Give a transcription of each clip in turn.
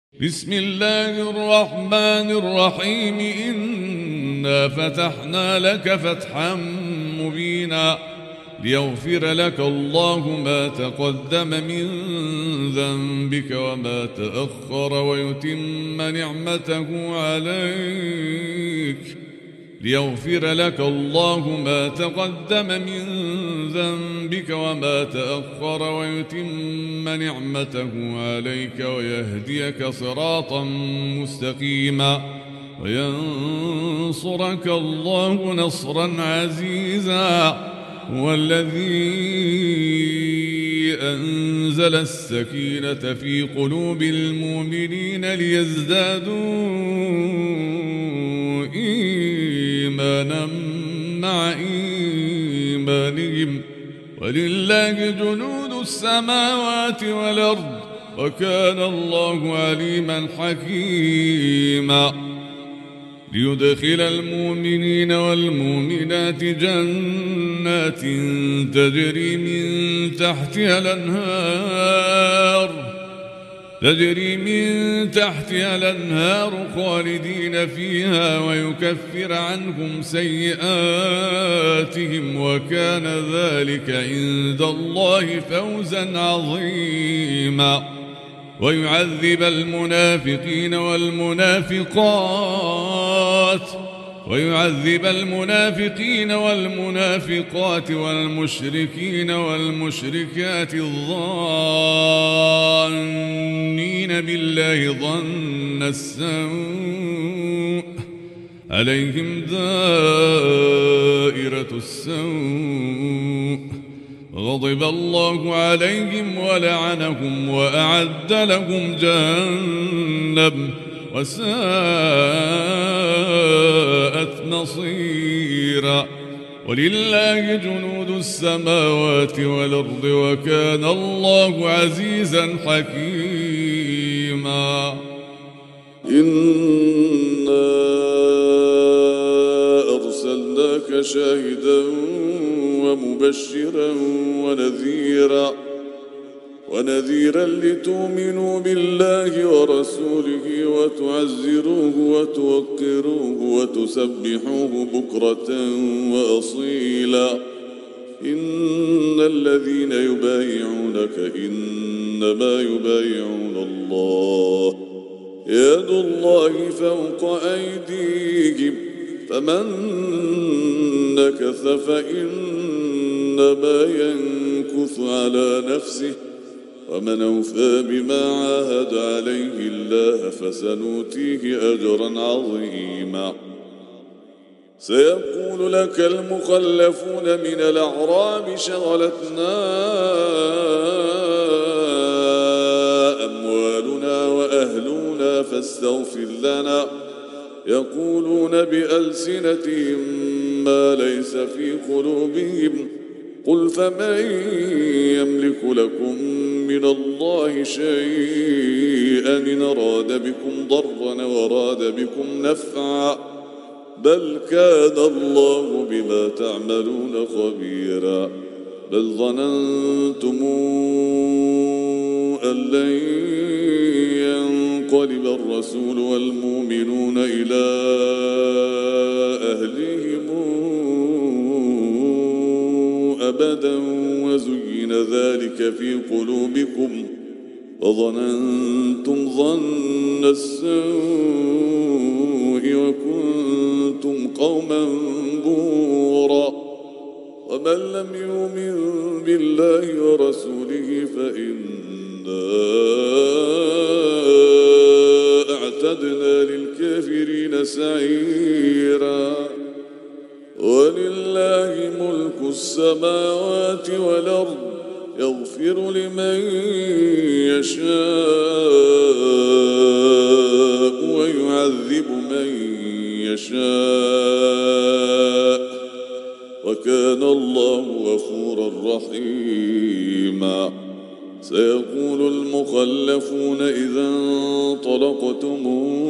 بسم الله الرحمن الرحيم. إنا فتحنا لك فتحا مبينا ليغفر لك الله ما تقدم من ذنبك وما تأخر ويتم نعمته عليك ليغفر لك الله ما تقدم من ذنبك وما تأخر ويتم نعمته عليك ويهديك صراطا مستقيما وينصرك الله نصرا عزيزا. هو الذي أنزل السكينة في قلوب المؤمنين ليزدادوا إيمانا مع إيمانهم ولله جنود السماوات والأرض وكان الله عليما حكيما. ليدخل المؤمنين والمؤمنات جنات تجري من تحتها الأنهار خالدين فيها ويكفر عنهم سيئاتهم وكان ذلك عند الله فوزا عظيما. ويعذب المنافقين والمنافقات والمشركين والمشركات الظانين بالله ظن السوء عليهم دائرة السوء غضب الله عليهم ولعنهم وأعد لهم جهنم وساءت مصيرا. ولله جنود السماوات والأرض وكان الله عزيزا حكيما. إنا أرسلناك شاهدا ومبشرا ونذيرا لتؤمنوا بالله ورسوله وتعزروه وتوقروه وتسبحوه بكرة وأصيلا. إن الذين يبايعونك إنما يبايعون الله يد الله فوق أيديهم فمن نكث فإنما ينكث على نفسه ومن أوفى بما عاهد عليه الله فسنؤتيه أجرا عظيما. سيقول لك المخلفون من الأعراب شغلتنا أموالنا وأهلنا فاستغفر لنا. يقولون بألسنتهم ما ليس في قلوبهم قل فمن يملك لكم من الله شيئا إن أراد بكم ضرا وأراد بكم نفعا بل كان الله بما تعملون خبيرا. بل ظننتم أن لن ينقلب الرسول والمؤمنون إلى أهلهم أبدا وزين ذلك في قلوبكم وظننتم ظن السوء وكنتم قوما بورا. ومن لم يؤمن بالله ورسوله فإنا أعتدنا للكافرين سعيرا. ولله ملك السماوات والأرض يغفر لمن يشاء ويعذب من يشاء وكان الله غفورا رحيما. سيقول المخلفون إذا انطلقتم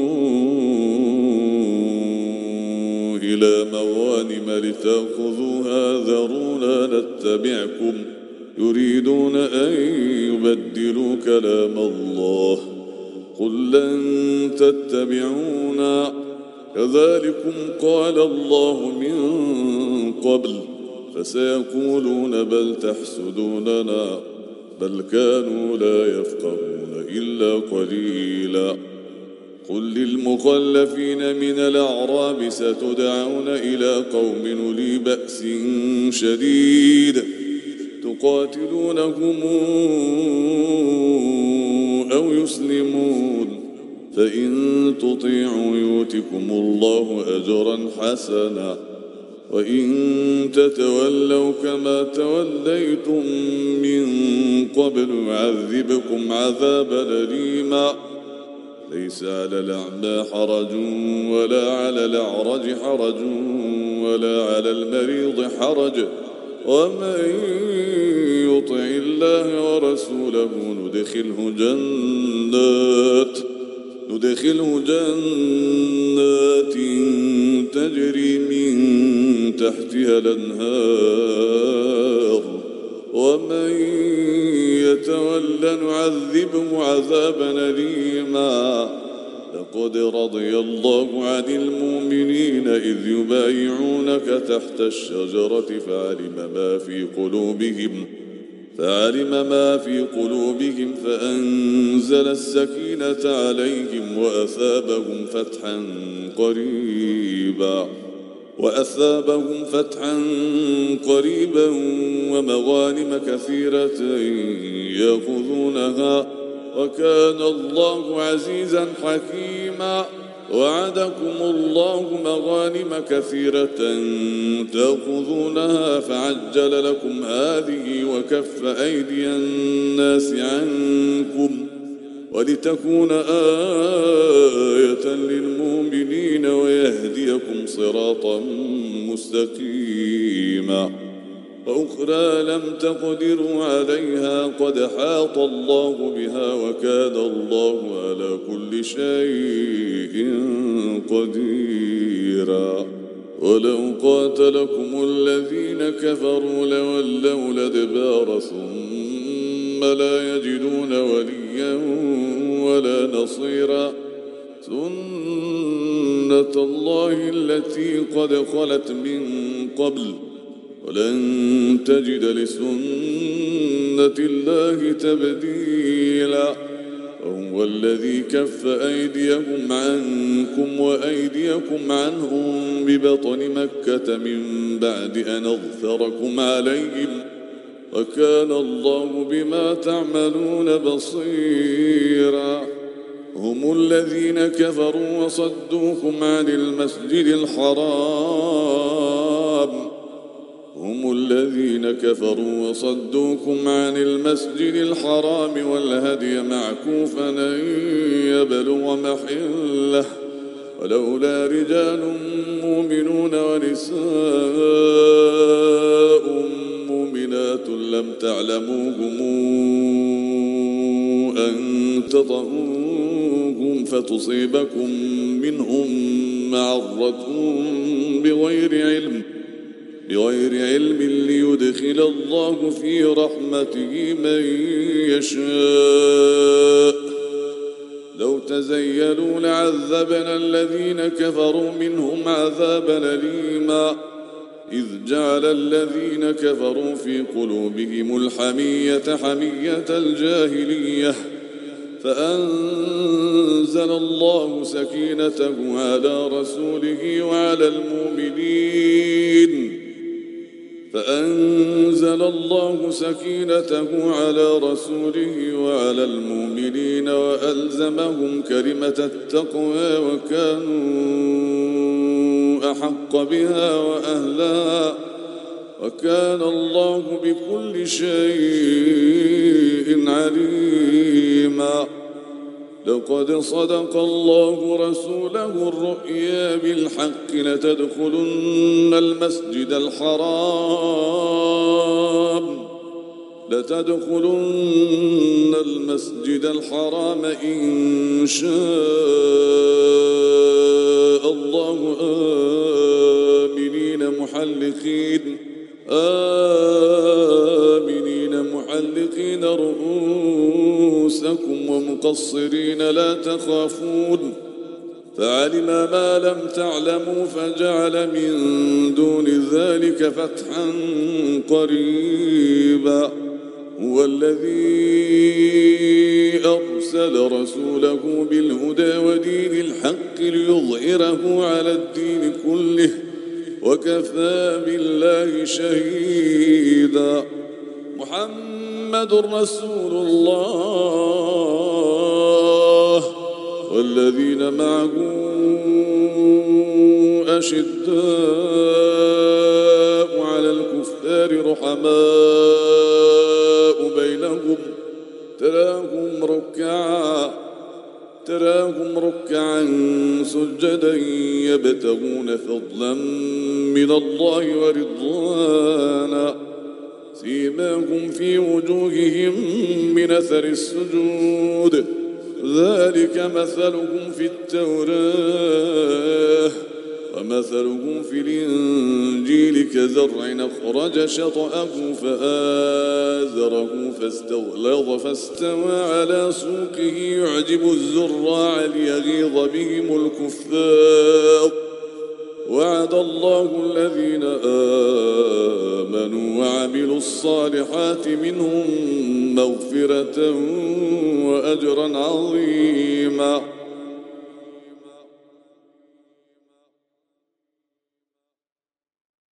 إلى مغانم لتأخذوها ذرونا نتبعكم يريدون أن يبدلوا كلام الله قل لن تتبعونا كذلكم قال الله من قبل فسيقولون بل تحسدوننا بل كانوا لا يفقهون إلا قليلا قل للمخلفين من الأعراب ستدعون إلى قوم أولي بأس شديد تقاتلونهم أو يسلمون فإن تطيعوا يؤتكم الله أجرا حسنا وإن تتولوا كما توليتم من قبل يعذبكم عذابا أليما ليس على الأعمى حرج ولا على الأعرج حرج ولا على المريض حرج ومن يطع الله ورسوله ندخله جنات تجري من تحتها الأنهار ومن يتولى نعذبه عذابا أليما لقد رضي الله عن المؤمنين إذ يبايعونك تحت الشجرة فعلم ما في قلوبهم فأنزل السكينة عليهم وأثابهم فتحا قريبا ومغانم كثيرة يأخذونها وكان الله عزيزا حكيما وعدكم الله مغانم كثيرة تأخذونها فعجل لكم هذه وكف أيدي الناس عنكم ولتكون آية للمؤمنين ويهديكم صراطا مستقيما وأخرى لم تقدروا عليها قد حاط الله بها وكان الله على كل شيء قديرا ولو قاتلكم الذين كفروا لولوا الأدبار ثم لا يجدون وليا ولا نصيرا سنة الله التي قد خلت من قبل ولن تجد لسنة الله تبديلا وهو الذي كف أيديهم عنكم وأيديكم عنهم ببطن مكة من بعد أن أظفركم عليهم وكان الله بما تعملون بصيرا هم الذين كفروا وصدوكم عن المسجد الحرام والهدي معكوفا أن يبلغ محله ولولا رجال مؤمنون ونساء مؤمنات لم تعلموهم أن تطؤوهم فتصيبكم منهم معرة بغير علم ليدخل الله في رحمته من يشاء لو تزيلوا لعذبنا الذين كفروا منهم عذابا أليما إذ جعل الذين كفروا في قلوبهم الحمية حمية الجاهلية فأنزل الله سكينته على رسوله وعلى المؤمنين وألزمهم كلمة التقوى وكانوا أحق بها وأهلها وكان الله بكل شيء عليما لقد صدق الله رسوله الرؤيا بالحق لتدخلن المسجد الحرام إن شاء الله آمنين محلقين رؤوسكم المقصرين لا تخافون فعلم ما لم تعلموا فجعل من دون ذلك فتحا قريبا هو الذي أرسل رسوله بالهدى ودين الحق ليظهره على الدين كله وكفى بالله شهيدا محمد رسول الله والذين معه أشداء على الكفار رحماء بينهم تراهم ركعا سجدا يبتغون فضلا من الله ورضوانا سيماهم في وجوههم من أثر السجود ذلك مثلهم في التوراة ومثلهم في الإنجيل كزرع أخرج شطأه فآزره فاستغلظ فاستوى على سوقه يعجب الزراع ليغيظ بهم الكفار وعد الله الذين آمنوا وعملوا الصالحات منهم مغفرة وأجرا عظيما